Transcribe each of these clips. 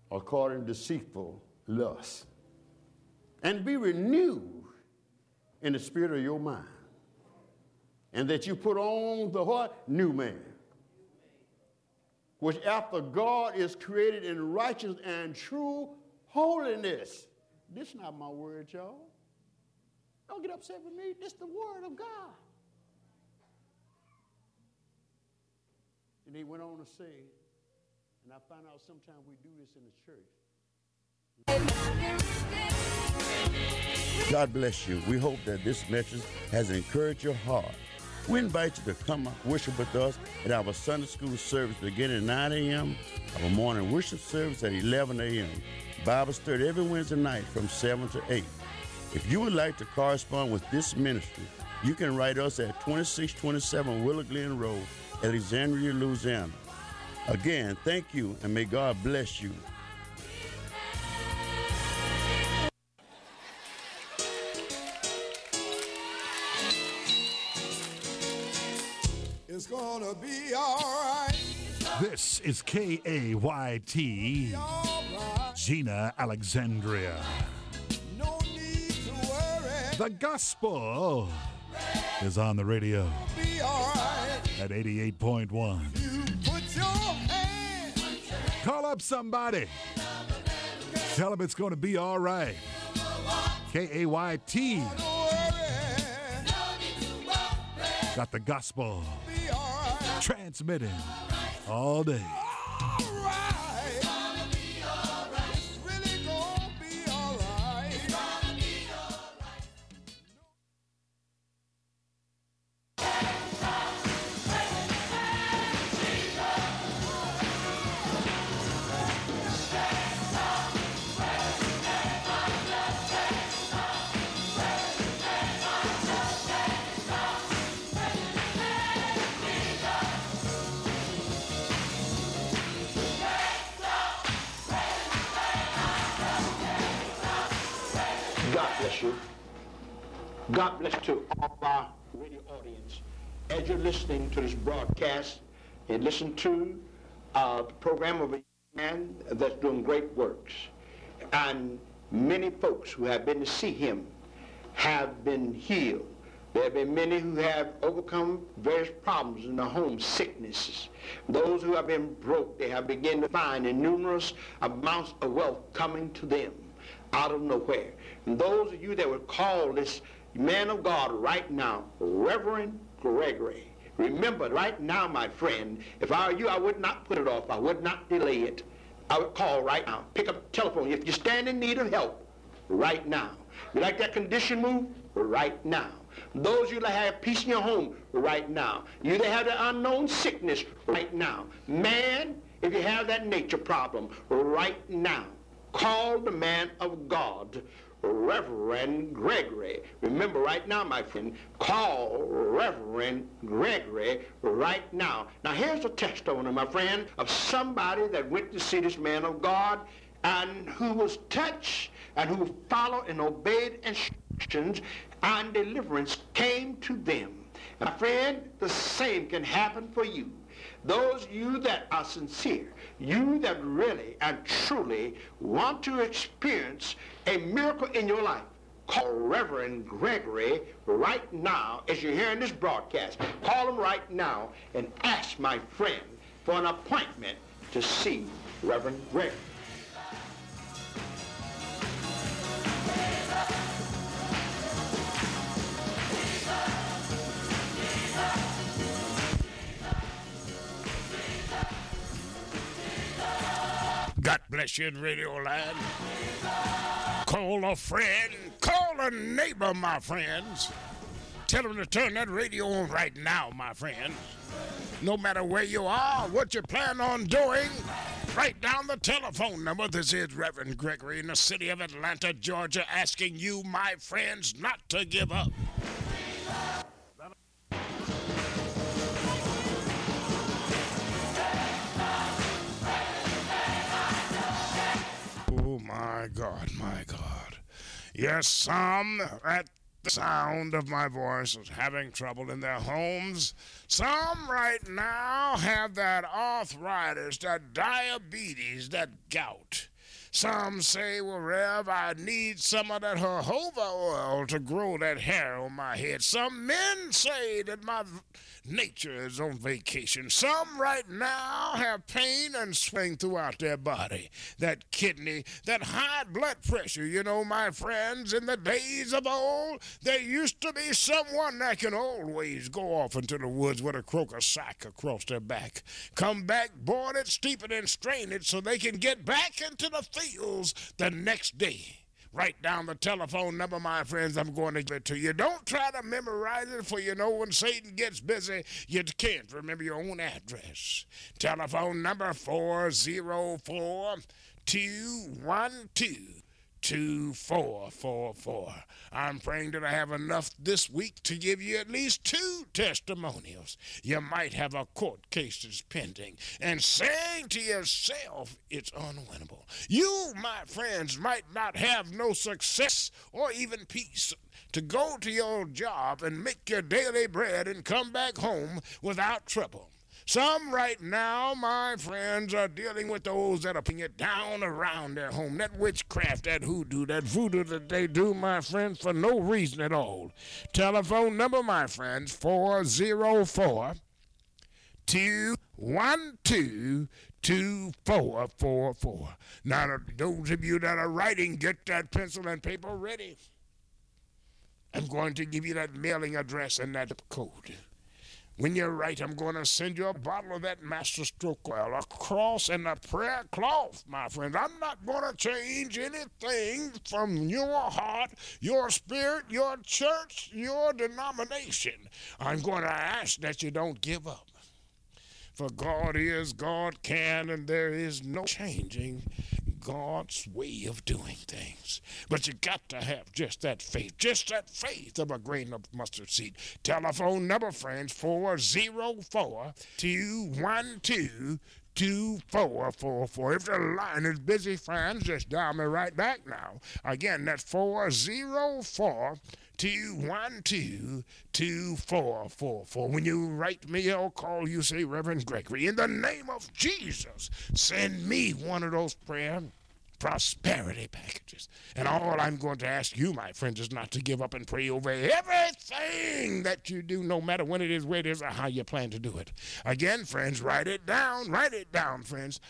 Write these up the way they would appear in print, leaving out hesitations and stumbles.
according to deceitful lust. And be renewed in the spirit of your mind. And that you put on the what? New man. Which after God is created in righteousness and true holiness. This is not my word, y'all. Don't get upset with me. This is the word of God. And he went on to say, and I find out sometimes we do this in the church. God bless you. We hope that this message has encouraged your heart. We invite you to come worship with us at our Sunday school service beginning at 9 a.m., our morning worship service at 11 a.m., Bible study every Wednesday night from 7 to 8. If you would like to correspond with this ministry, you can write us at 2627 Willow Glen Road, Alexandria, Louisiana. Again, thank you, and may God bless you. It's gonna be all right. This is KAYT, Right. Gina, Alexandria. No need to worry. The gospel is on the radio Be all right. at 88.1. You put your hand. Call up somebody. Tell them it's going to be all right. KAYT Don't worry. got the gospel Be all right. transmitting all day. All right. It's really gonna be all right. God bless you. God bless to all of our radio audience. As you're listening to this broadcast and listen to the program of a man that's doing great works. And many folks who have been to see him have been healed. There have been many who have overcome various problems in their home, sicknesses. Those who have been broke, they have begun to find numerous amounts of wealth coming to them out of nowhere. And those of you that would call this man of God right now, Reverend Gregory, remember right now, my friend, if I were you, I would not put it off. I would not delay it. I would call right now. Pick up the telephone. If you stand in need of help, right now. You like that condition moved? Right now. Those of you that have peace in your home, right now. You that have the unknown sickness, right now. Man, if you have that nature problem, right now. Call the man of God, Reverend Gregory. Remember right now, my friend, call Reverend Gregory right now. Now here's a testimony, my friend, of somebody that went to see this man of God and who was touched and who followed and obeyed instructions, and deliverance came to them. And my friend, the same can happen for you. Those of you that are sincere, you that really and truly want to experience a miracle in your life, call Reverend Gregory right now as you're hearing this broadcast. Call him right now and ask my friend for an appointment to see Reverend Gregory. God bless you in Radio Land. Call a friend, call a neighbor, my friends. Tell them to turn that radio on right now, my friends. No matter where you are, what you plan on doing, write down the telephone number. This is Reverend Gregory in the city of Atlanta, Georgia, asking you, my friends, not to give up. Oh, my God, my God. Yes, some at the sound of my voice is having trouble in their homes. Some right now have that arthritis, that diabetes, that gout. Some say, well, Rev, I need some of that jojoba oil to grow that hair on my head. Some men say that my nature is on vacation. Some right now have pain and swing throughout their body. That kidney, that high blood pressure. You know, my friends, in the days of old, there used to be someone that can always go off into the woods with a croaker sack across their back. Come back, boil it, steep it, and strain it so they can get back into the fields the next day. Write down the telephone number, my friends. I'm going to give it to you. Don't try to memorize it, for you know when Satan gets busy, you can't remember your own address. Telephone number 404-212-2444. I'm praying that I have enough this week to give you at least 2 testimonials. You might have a court case that's pending and saying to yourself, it's unwinnable. You, my friends, might not have no success or even peace to go to your job and make your daily bread and come back home without trouble. Some right now, my friends, are dealing with those that are putting it down around their home. That witchcraft, that hoodoo, that voodoo that they do, my friends, for no reason at all. Telephone number, my friends, 404-212-2444. Now, those of you that are writing, get that pencil and paper ready. I'm going to give you that mailing address and that zip code. When you're right, I'm going to send you a bottle of that Master Stroke oil, a cross, and a prayer cloth, my friends. I'm not going to change anything from your heart, your spirit, your church, your denomination. I'm going to ask that you don't give up. For God is, God can, and there is no changing God's way of doing things. But you got to have just that faith of a grain of mustard seed. Telephone number, friends, 404-212-2444. If the line is busy, friends, just dial me right back now. Again, that's 404-212-2444. When you write me or call, you say, Reverend Gregory, in the name of Jesus, send me one of those prayer prosperity packages. And all I'm going to ask you, my friends, is not to give up and pray over everything that you do, no matter when it is, where it is, or how you plan to do it. Again, friends, write it down, friends.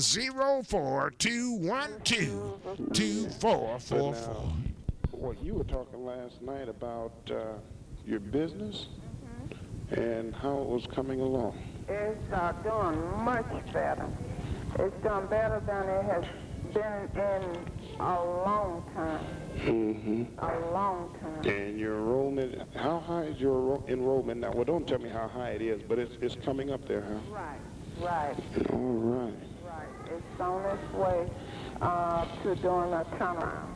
404-212-2444. Well, you were talking last night about your business and how it was coming along. It's doing much better. It's done better than it has been in a long time. A long time. And your enrollment, how high is your enrollment now? Well, don't tell me how high it is, but it's coming up there, huh? Right. All right. Right. It's on its way to doing a turnaround.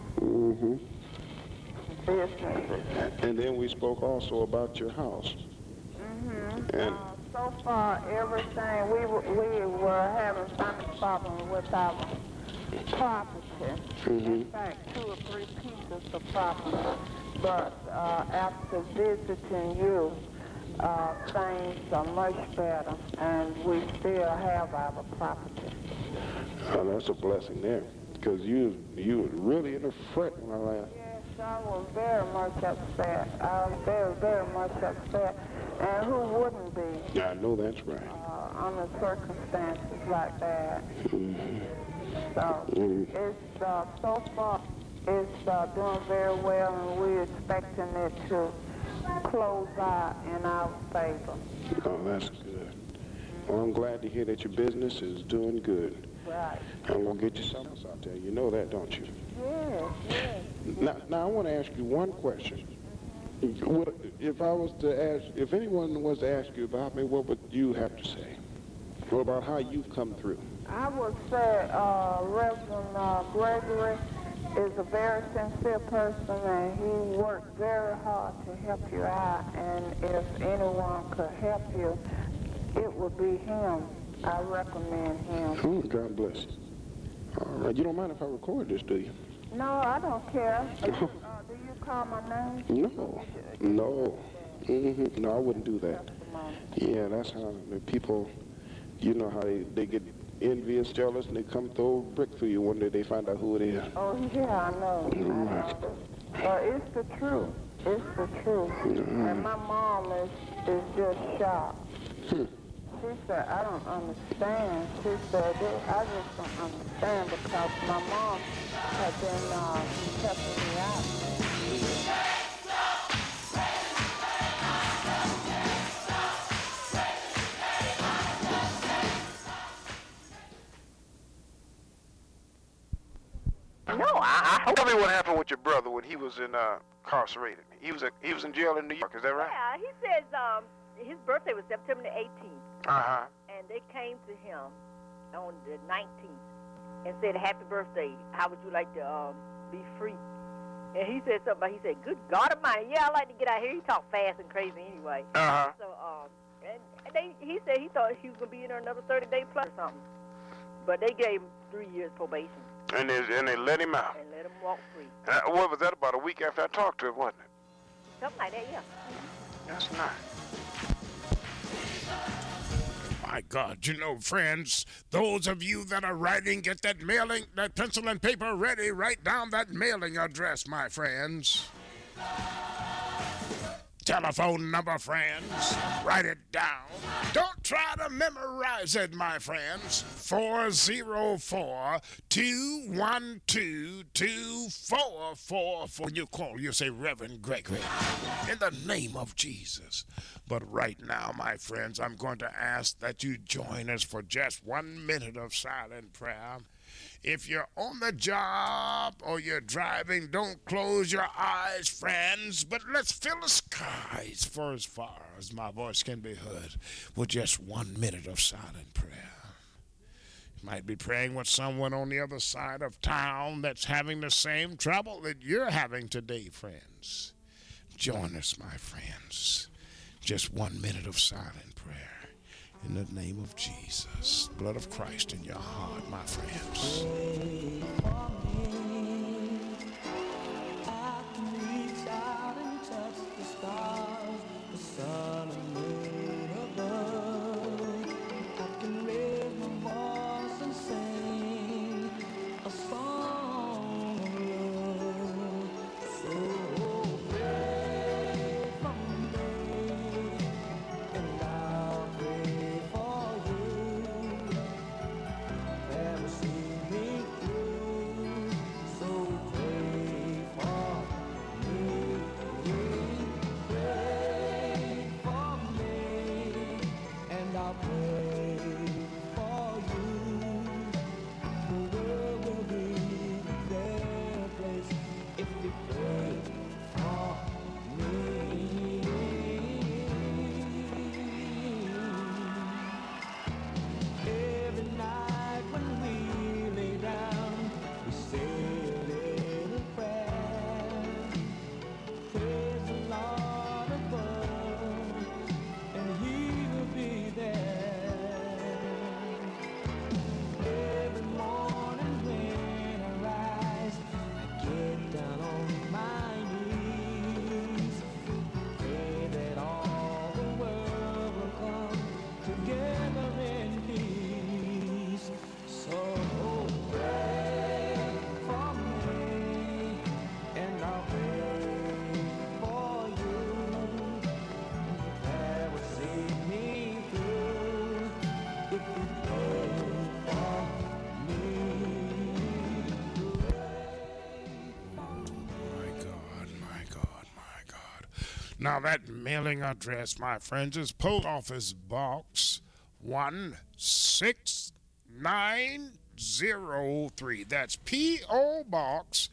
Businesses. And then we spoke also about your house. And So far, everything, we were having some problem with our property. In fact, 2 or 3 pieces of property. But after visiting you, things are much better, and we still have our property. oh, that's a blessing there, because you were really in a fret when I left. Yes, I was very much upset. I was very, very much upset. And who wouldn't be? Yeah, I know that's right. Under circumstances like that. So it's so far it's doing very well, and we're expecting it to close out in our favor. Oh, that's good. Well, I'm glad to hear that your business is doing good. Right. I'm gonna get you something else out there. You know that, don't you? Yes. Now I want to ask you one question. If anyone was to ask you about me, what would you have to say? What about how you've come through? I would say Reverend Gregory is a very sincere person, and he worked very hard to help you out. And if anyone could help you, it would be him. I recommend him. Oh, God bless you. All right. You don't mind if I record this, do you? No, I don't care. Do you call my name? No. No, I wouldn't do that. Yeah, that's how the people, you know how they get envious, jealous, and they come throw a brick through you one day. They find out who it is. Oh, yeah, I know. I know. But it's the truth. It's the truth. And my mom is just shocked. She said, I don't understand. She said, I just don't understand because my mom had been helping me out. No, I hope. Tell me what happened with your brother when he was incarcerated. He was in jail in New York. Is that right? Yeah, he says his birthday was September the 18th. Uh-huh. And they came to him on the 19th and said, happy birthday. How would you like to be free? And he said something about, he said, good God Almighty, yeah, I like to get out here. He talked fast and crazy anyway. Uh-huh. So, he said he thought he was going to be in there another 30 days plus or something. But they gave him 3 years probation. And they let him out. And let him walk free. What was that, about a week after I talked to him, wasn't it? Something like that, yeah. That's nice. My God, you know, friends, those of you that are writing, get that pencil and paper ready. Write down that mailing address, my friends. Telephone number, friends. Write it down. Don't try to memorize it, my friends. 404-212-2444. When you call, you say, Reverend Gregory, in the name of Jesus. But right now, my friends, I'm going to ask that you join us for just 1 minute of silent prayer. If you're on the job or you're driving, don't close your eyes, friends, but let's fill the skies for as far as my voice can be heard with just 1 minute of silent prayer. You might be praying with someone on the other side of town that's having the same trouble that you're having today, friends. Join us, my friends. Just 1 minute of silent prayer. In the name of Jesus, blood of Christ in your heart, my friends. Pray for me. I can reach out and touch the stars, the sun and moon above. I can raise my voice and sing a song of love. So pray for me, and I'll pray for you. Never see me through, so pray for me. Pray for me, and I'll pray for you. The world will be a better place if you pray for me. Every night when we lay down, we say a little prayer. Praise the Lord above, and He will be there. Every morning when I rise, I get down on my knees. Pray that all the world will come together in peace. So pray for me, and I'll pray for you. That will see me through if you pray for me. My God, my God, my God. Now that mailing address, my friends, is Post Office Box 16903. That's P.O. Box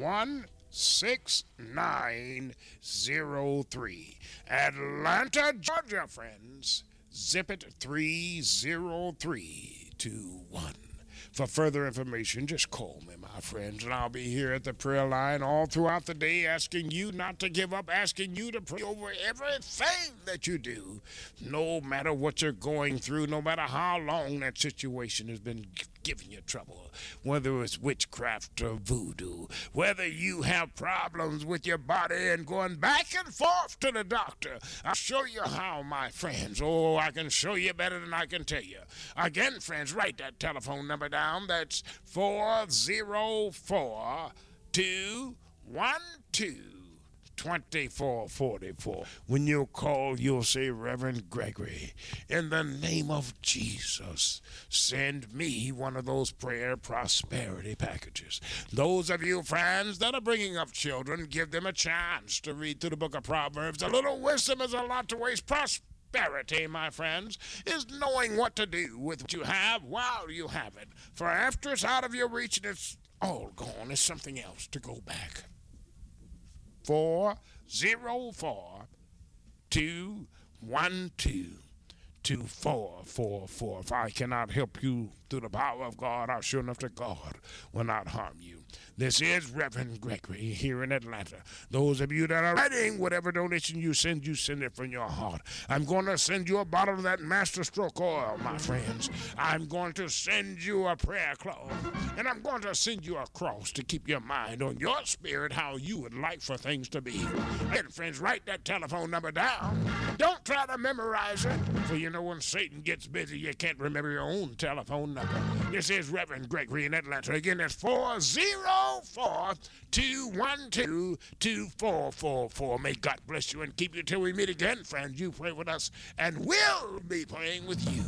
16903. Atlanta, Georgia, friends. Zip it 30321. For further information, just call me, my friends, and I'll be here at the prayer line all throughout the day asking you not to give up, asking you to pray over everything that you do, no matter what you're going through, no matter how long that situation has been giving you trouble, whether it's witchcraft or voodoo, whether you have problems with your body and going back and forth to the doctor, I'll show you how, my friends. Oh, I can show you better than I can tell you. Again, friends, write that telephone number down. That's 404-212-2444. When you call, you'll say, Reverend Gregory, in the name of Jesus, send me one of those prayer prosperity packages. Those of you friends that are bringing up children, give them a chance to read through the book of Proverbs. A little wisdom is a lot to waste. Prosperity, my friends, is knowing what to do with what you have while you have it. For after it's out of your reach and it's all gone, there's something else to go back. 404-212-2444. If I cannot help you through the power of God, I'm sure enough that God will not harm you. This is Reverend Gregory here in Atlanta. Those of you that are writing, whatever donation you send it from your heart. I'm going to send you a bottle of that Master Stroke oil, my friends. I'm going to send you a prayer cloth. And I'm going to send you a cross to keep your mind on your spirit how you would like for things to be. And friends, write that telephone number down. Don't try to memorize it, for you know when Satan gets busy, you can't remember your own telephone number. This is Reverend Gregory in Atlanta. Again, that's 404-212-2444. May God bless you and keep you till we meet again, friends. You pray with us, and we'll be praying with you.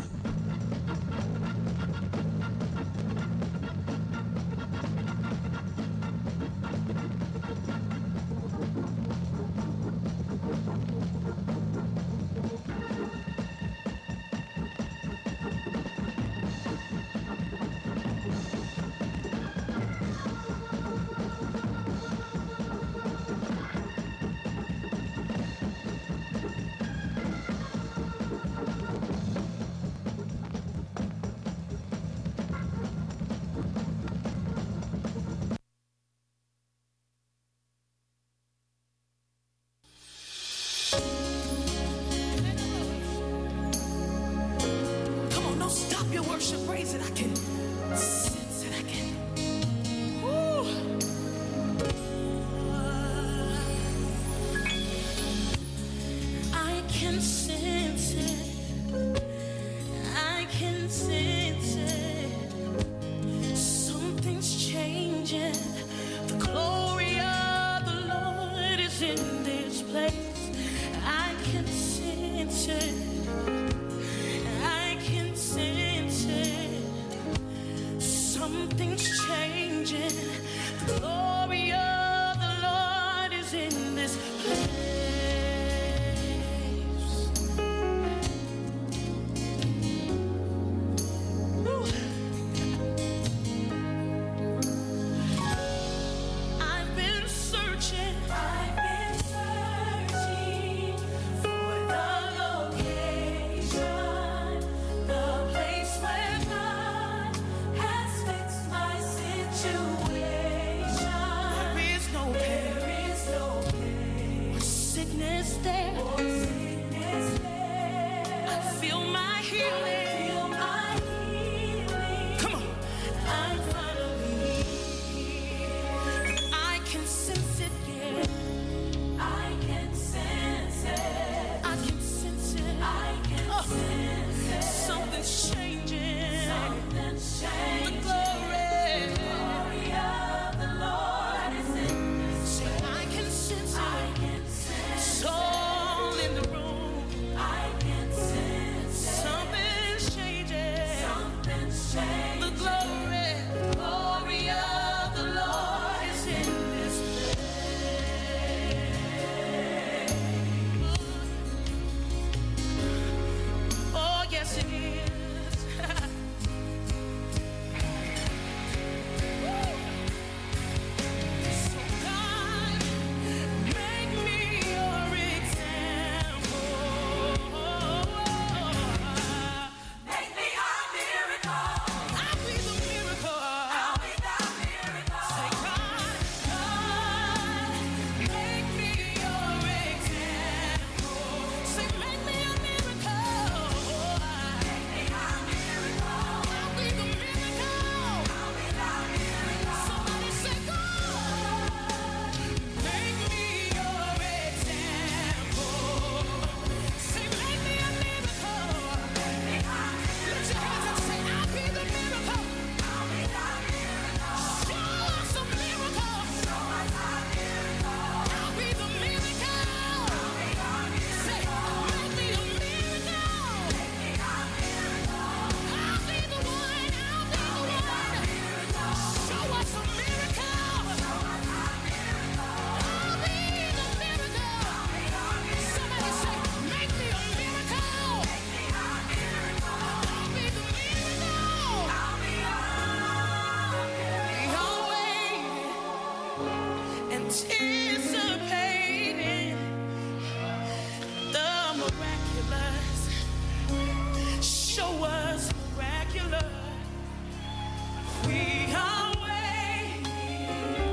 anticipating the miraculous. Show us miraculous. We are waiting,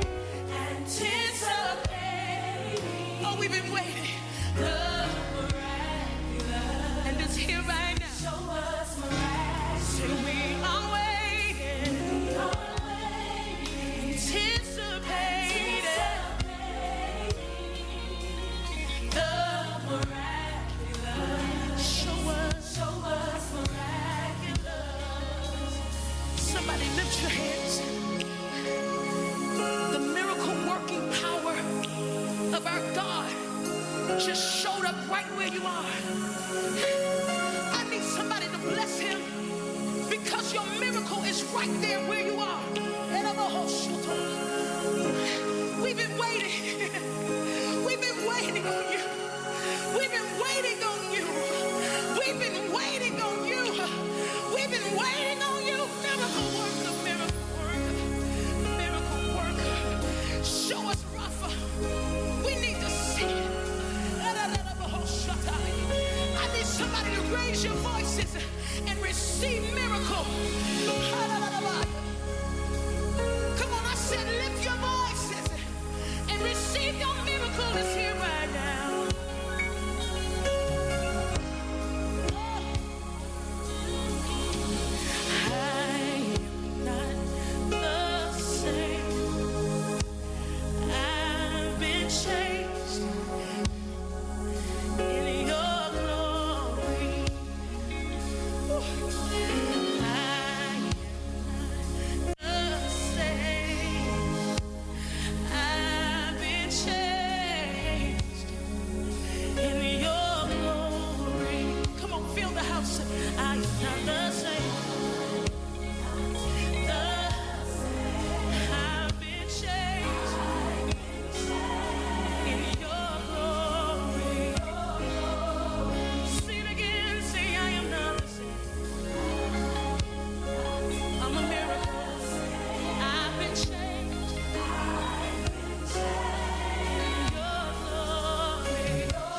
anticipating. Oh, we've been waiting. The miraculous. And it's here right now. Show us miraculous. Say we are waiting. We are waiting. Anticipating. The miraculous. Show us miraculous. Somebody lift your hands. The miracle working power of our God just showed up right where you are. I need somebody to bless him because your miracle is right there where you are. We've been waiting. We've been waiting on you. We've been waiting on you. We've been waiting on you. We've been waiting on you. Miracle worker, miracle worker, miracle worker. Show us, Rapha. We need to see it. I need somebody to raise your voices and receive miracle. Come on, I said lift your voices and receive your miracle is here right now. I am not the same. I've been changed in your glory. I am not the same. I've been changed in your glory. Come on, fill the house. I am not the same. I've been changed in your glory. Say it again, say I am not the same. I'm a miracle. I've been changed in your glory.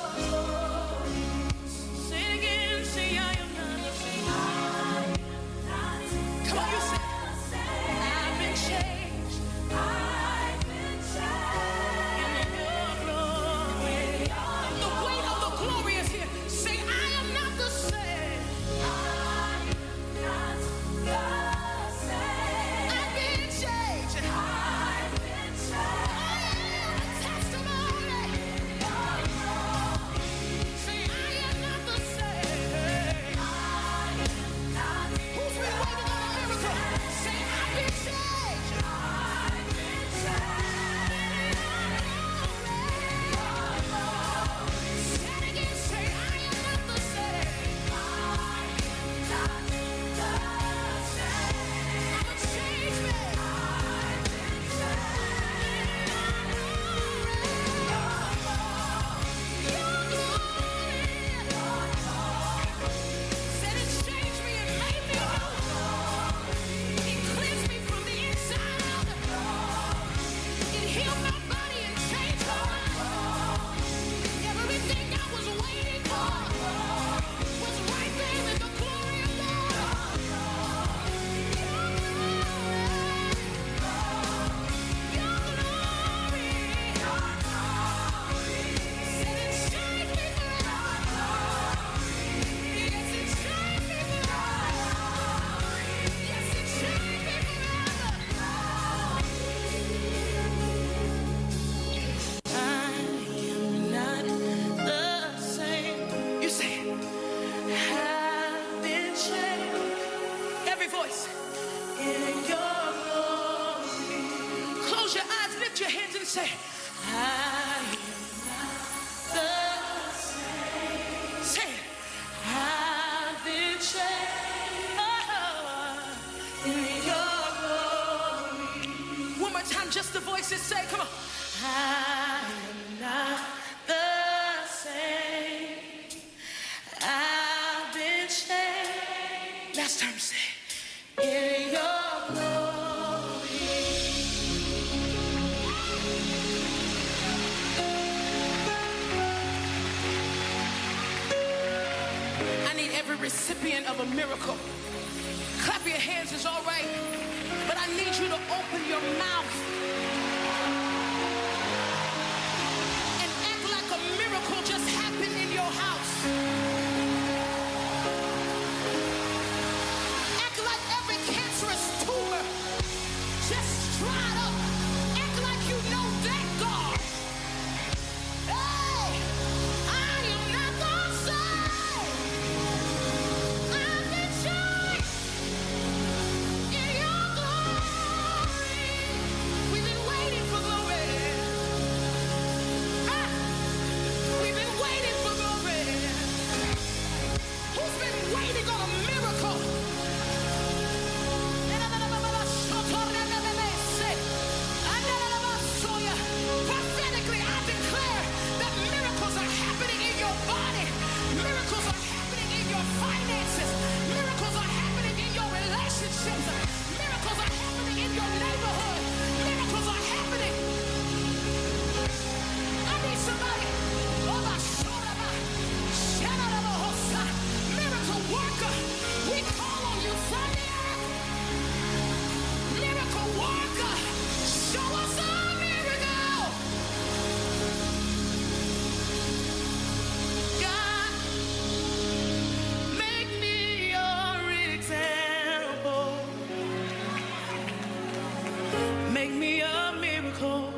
Say it again, say I am not the same. Come on, you say I've been changed in your glory. The weight of the glory is here. Say I am not the same. I've been changed. I am a testimony. Say I am not the same. Who's been waiting on a miracle? Say I've been changed. Say it again. Say I am not the same. I'm a changed man. Said it changed me and made me new. It cleansed me from the inside out. It healed my body and changed my life. Everything I was waiting for was right there in the glory of God. Your glory. Said it changed me forever. Yes, it changed me forever. Yes, it changed me forever. I am not the same. You say it. Have been changed. Every voice. In your glory. Close your eyes, lift your hands and say, I am not the same. Say it. I've been changed in your glory. One more time, just the voices say, come on. I am not the same. I've been changed. Last time, say, in your glory. every recipient of a miracle. Clap your hands, it's all right. But I need you to open your mouth and act like a miracle just happened in your house. Act like every cancerous tumor just dried up. Act like you know that God. Hey, I am not gonna say I've been changed in your glory. We've been waiting for glory. Ah, we've been waiting for glory. Who's been waiting on a miracle? Prophetically, I declare that miracles are happening in your body. Miracles are happening in your finances. Miracles are happening in your relationships. Miracles are happening in your neighborhood. Miracles are happening. I need somebody. Miracle worker. We call on you from the earth. Miracle worker. Show us a miracle. God, make me your example. Make me a miracle.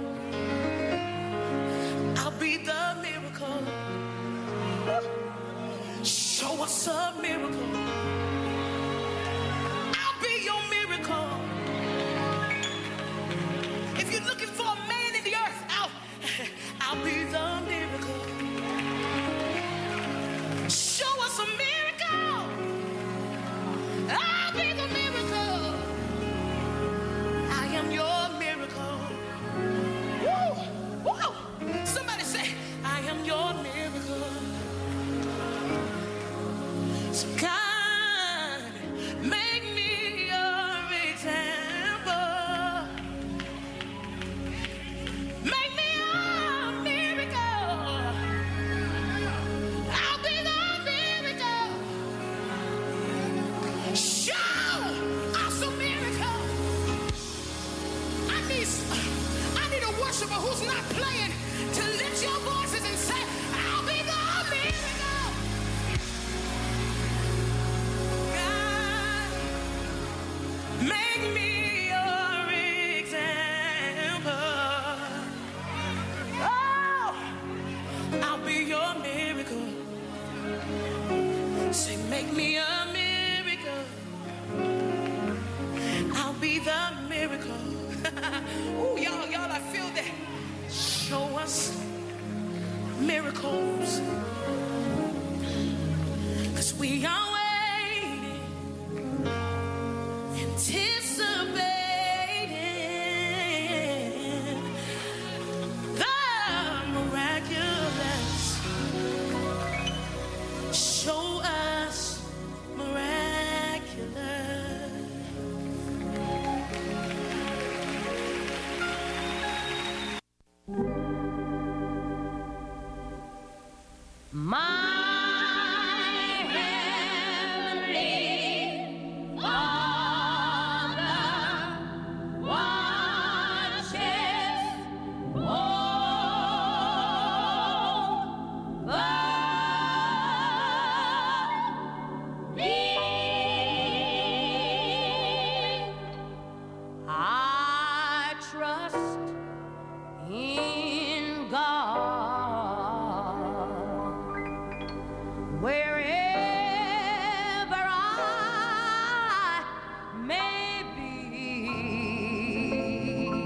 I'll be the miracle. Show us a miracle. I'll be your miracle. If you're looking for a man in the earth, I'll be the miracle. Show us a miracle. I'll be the miracle. I am your miracle. Woo! Woo! Somebody say, I am your miracle. So God, make me your example. Make me a miracle. I'll be the miracle. Show us a miracle. I need a worshiper who's not playing to lift your voices and say, I'll be the miracle. God, make me your example. Oh, I'll be your miracle. Say, make me a miracle. I'll be the miracle. Ooh, y'all, I feel that. Show us miracle.